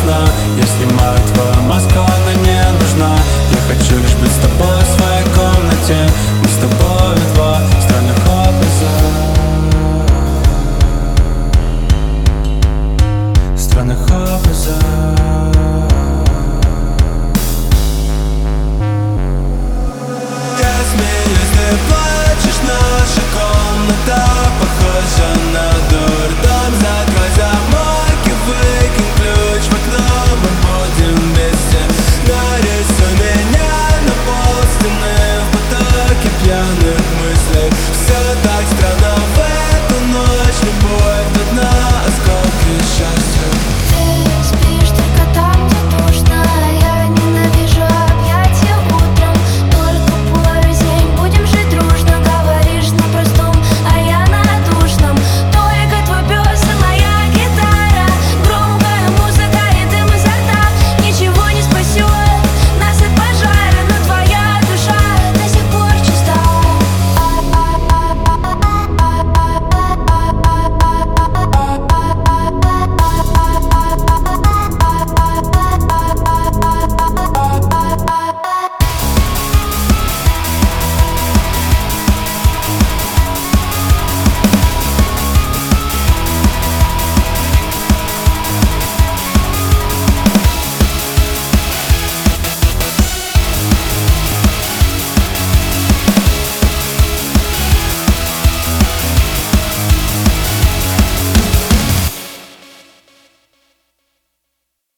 сна. Я снимаю твою маску, она не нужна. Я хочу лишь быть с тобой в своей комнате. Мы с тобой два странных образа, странных образа. Я смеюсь, ты плачешь, наша комната